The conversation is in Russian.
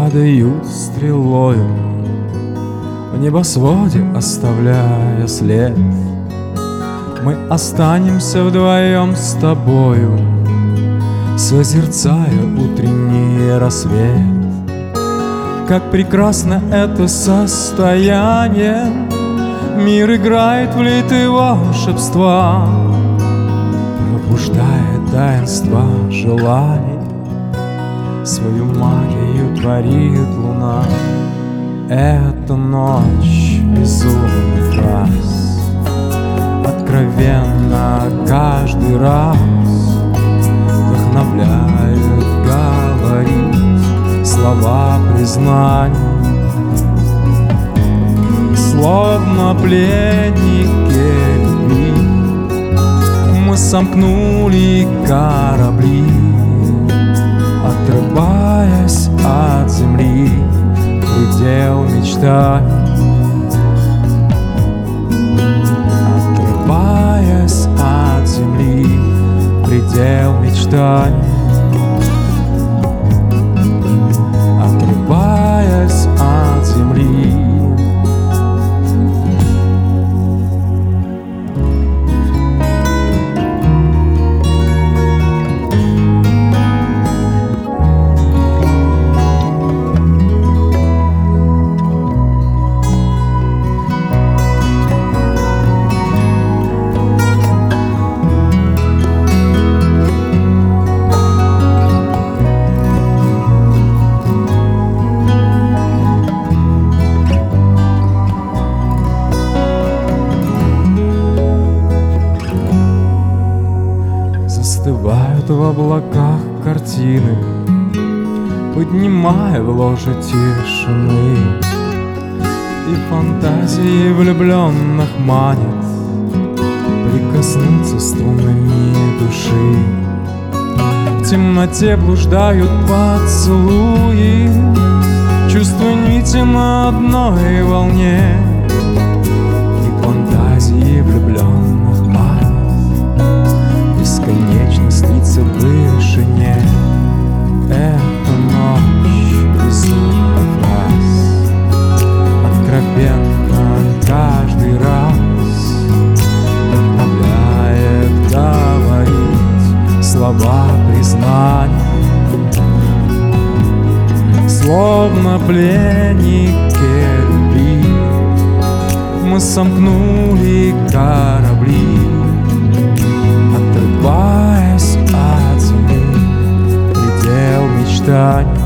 падают стрелою в небосводе, оставляя след. Мы останемся вдвоем с тобою, созерцая утренний рассвет. Как прекрасно это состояние, мир играет в литы волшебства, пробуждая таинство желаний. Свою магию творит луна. Эта ночь безумных фраз, откровенно каждый раз вдохновляют говорить слова признаний. Словно пленники любви мы сомкнули корабли, отрываясь от земли, предел мечтаний. Отрываясь от земли, предел мечтаний. Отрываясь от земли. Застывают в облаках картины, поднимая в ложе тишины, и фантазии влюбленных манит прикоснуться струнами души. В темноте блуждают поцелуи, чувства нити на одной волне, и фантазии влюбленных манит бесконечно снится в вышине. Эта ночь безумных фраз, откровенно каждый раз вдохновляет говорить слова признаний. Словно пленники любви мы сомкнули корабли, отрываясь от земли, предел мечтаний.